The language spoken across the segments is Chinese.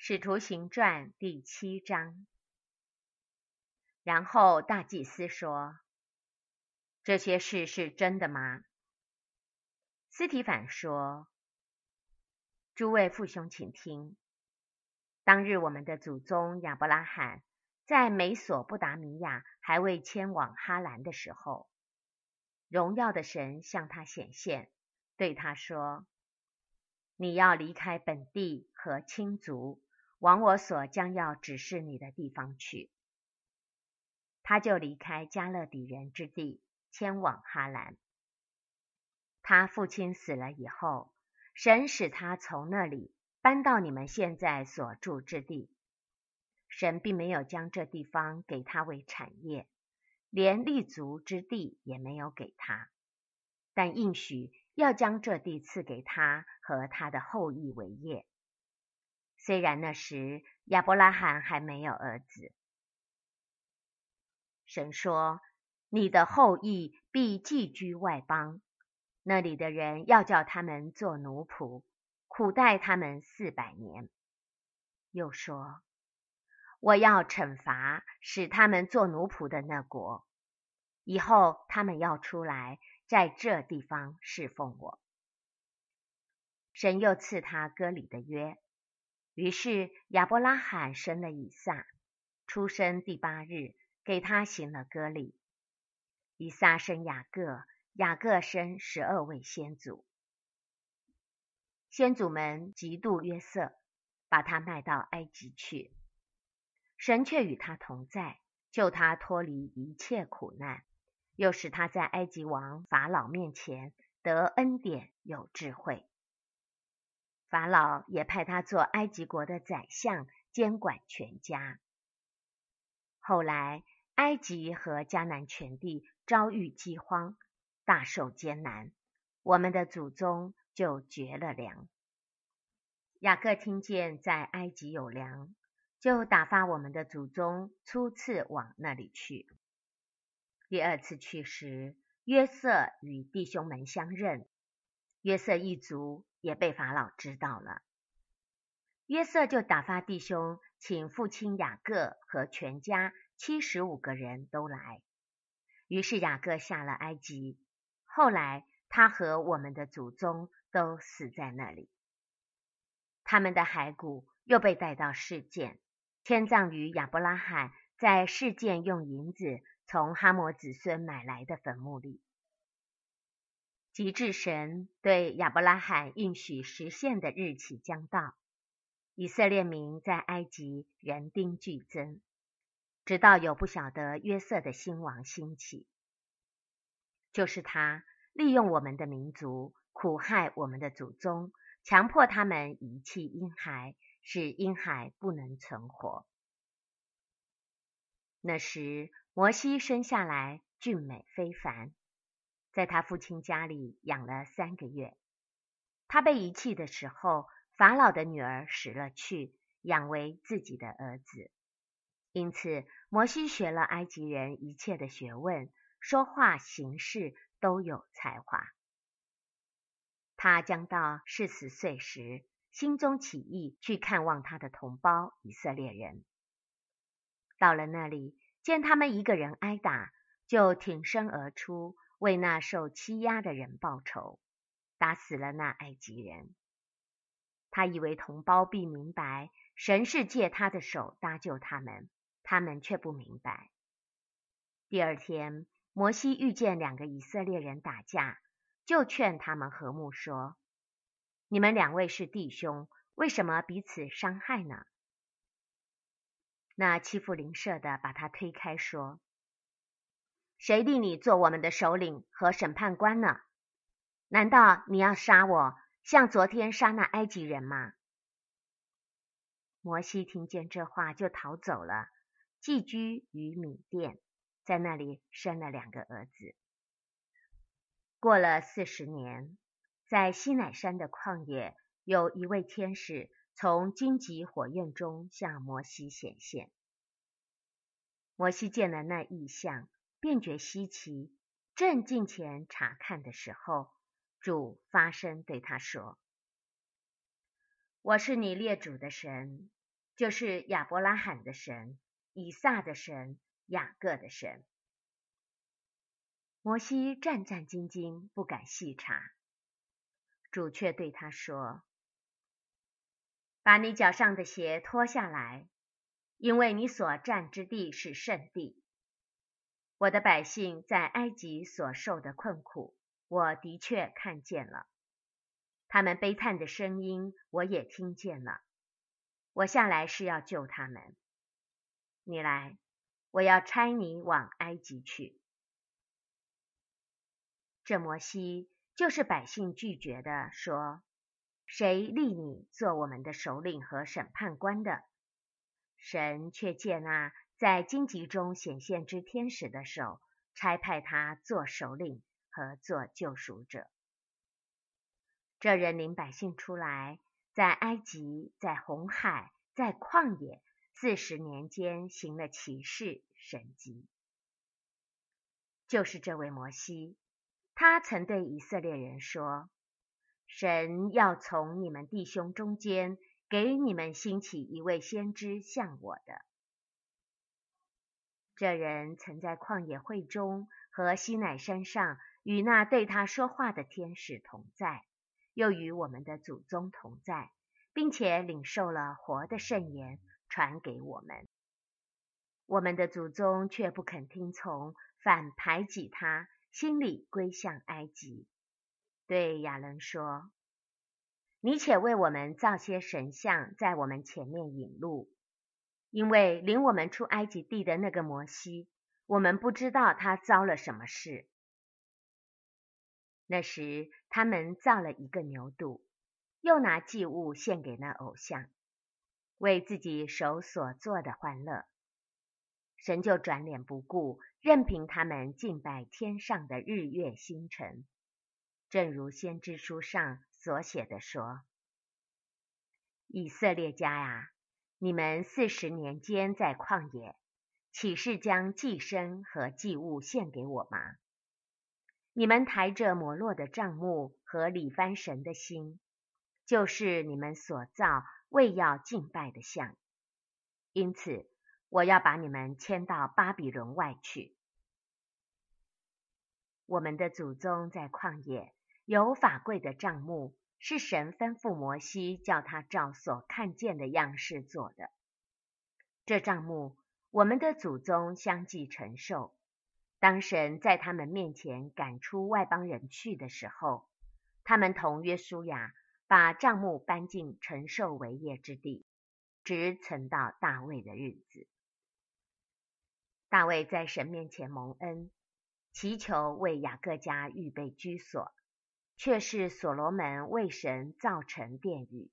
使徒行传第7章。然后大祭司说：这些事是真的吗？司提反说：诸位父兄请听，当日我们的祖宗亚伯拉罕在美索不达米亚还未迁往哈兰的时候，荣耀的神向他显现，对他说：你要离开本地和亲族，往我所将要指示你的地方去。他就离开加勒底人之地，迁往哈兰。他父亲死了以后，神使他从那里搬到你们现在所住之地。神并没有将这地方给他为产业，连立足之地也没有给他，但应许要将这地赐给他和他的后裔为业。虽然那时亚伯拉罕还没有儿子。神说：你的后裔必寄居外邦，那里的人要叫他们做奴仆，苦待他们400年。又说：我要惩罚使他们做奴仆的那国，以后他们要出来，在这地方侍奉我。神又赐他割礼的约，于是亚伯拉罕生了以撒，出生第8日，给他行了割礼。以撒生雅各，雅各生12位先祖。先祖们嫉妒约瑟，把他卖到埃及去。神却与他同在，救他脱离一切苦难，又使他在埃及王法老面前得恩典有智慧。法老也派他做埃及国的宰相，监管全家。后来埃及和迦南全地遭遇饥荒，大受艰难，我们的祖宗就绝了粮。雅各听见在埃及有粮，就打发我们的祖宗初次往那里去。第2次去时，约瑟与弟兄们相认，约瑟一族也被法老知道了。约瑟就打发弟兄请父亲雅各和全家75个人都来。于是雅各下了埃及，后来他和我们的祖宗都死在那里。他们的骸骨又被带到示剑，迁葬于亚伯拉罕在示剑用银子从哈摩子孙买来的坟墓里。及至神对亚伯拉罕应许实现的日期将到，以色列民在埃及人丁剧增，直到有不晓得约瑟的新王兴起，就是他利用我们的民族，苦害我们的祖宗，强迫他们遗弃婴孩，使婴孩不能存活。那时摩西生下来俊美非凡，在他父亲家里养了3个月。他被遗弃的时候，法老的女儿拾了去，养为自己的儿子。因此摩西学了埃及人一切的学问，说话行事都有才华。他将到40岁时，心中起意去看望他的同胞以色列人。到了那里，见他们一个人挨打，就挺身而出，为那受欺压的人报仇，打死了那埃及人。他以为同胞必明白，神是借他的手搭救他们，他们却不明白。第2天，摩西遇见2个以色列人打架，就劝他们和睦说：你们2位是弟兄，为什么彼此伤害呢？那欺负邻舍的把他推开说：谁立你做我们的首领和审判官呢？难道你要杀我，像昨天杀那埃及人吗？摩西听见这话就逃走了，寄居于米甸，在那里生了2个儿子。过了40年，在西乃山的旷野，有一位天使从荆棘火焰中向摩西显现。摩西见了那异象，便觉稀奇，正近前查看的时候，主发声对他说：我是你列祖的神， 就是亚伯拉罕的神、以撒的神、雅各的神。摩西战战兢兢，不敢细查。主却对他说：把你脚上的鞋脱下来，因为你所站之地是圣地。我的百姓在埃及所受的困苦，我的确看见了，他们悲叹的声音我也听见了。我下来是要救他们。你来，我要差你往埃及去。这摩西就是百姓拒绝的，说：谁立你做我们的首领和审判官的？神却借那在荆棘中显现之天使的手，差派他做首领和做救赎者。这人领百姓出来，在埃及，在红海，在旷野40年间行了奇事神迹。就是这位摩西，他曾对以色列人说：神要从你们弟兄中间给你们兴起一位先知像我的。这人曾在旷野会中和西乃山上与那对他说话的天使同在，又与我们的祖宗同在，并且领受了活的圣言传给我们。我们的祖宗却不肯听从，反排挤他，心里归向埃及。对亚伦说：你且为我们造些神像，在我们前面引路，因为领我们出埃及地的那个摩西，我们不知道他遭了什么事。那时他们造了一个牛犊，又拿祭物献给那偶像，为自己手所做的欢乐。神就转脸不顾，任凭他们敬拜天上的日月星辰，正如先知书上所写的说：以色列家呀，你们40年间在旷野，岂是将祭牲和祭物献给我吗？你们抬着摩洛的帐幕和里番神的心，就是你们所造为要敬拜的像。因此我要把你们迁到巴比伦外去。我们的祖宗在旷野有法柜的帐幕，是神吩咐摩西叫他照所看见的样式做的。这帐幕我们的祖宗相继承受。当神在他们面前赶出外邦人去的时候，他们同约书亚把帐幕搬进承受为业之地，直存到大卫的日子。大卫在神面前蒙恩，祈求为雅各家预备居所，却是所罗门为神造成殿宇。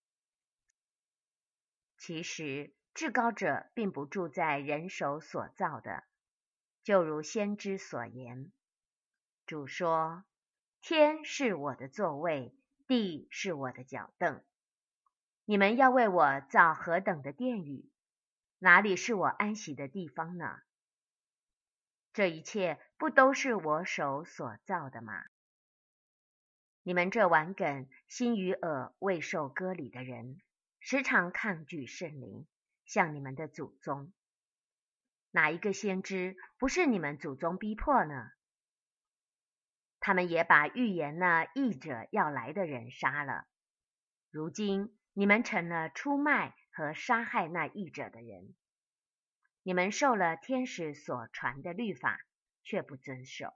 其实至高者并不住在人手所造的，就如先知所言，主说：天是我的座位，地是我的脚凳。你们要为我造何等的殿宇？哪里是我安息的地方呢？这一切不都是我手所造的吗？你们这顽梗、心与耳未受割礼的人，时常抗拒圣灵，像你们的祖宗。哪一个先知不是你们祖宗逼迫呢？他们也把预言那义者要来的人杀了。如今你们成了出卖和杀害那义者的人。你们受了天使所传的律法，却不遵守。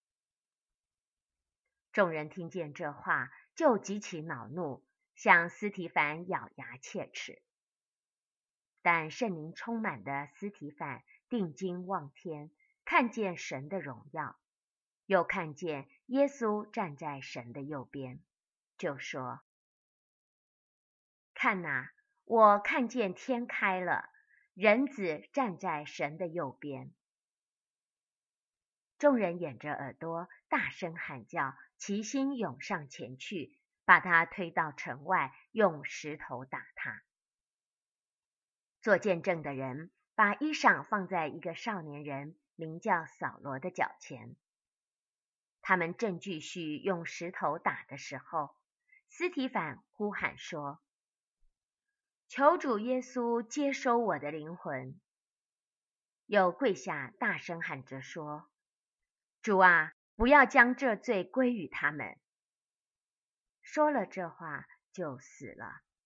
众人听见这话，就极其恼怒，向司提反咬牙切齿。但圣灵充满的司提反定睛望天，看见神的荣耀，又看见耶稣站在神的右边，就说：看哪，我看见天开了，人子站在神的右边。众人掩着耳朵，大声喊叫，齐心涌上前去，把他推到城外，用石头打他。做见证的人把衣裳放在一个少年人名叫扫罗的脚前。他们正继续用石头打的时候，司提反呼喊说： 求主耶稣接收我的灵魂。又跪下大声喊着说，主啊，不要将这罪归于他们。说了这话就死了。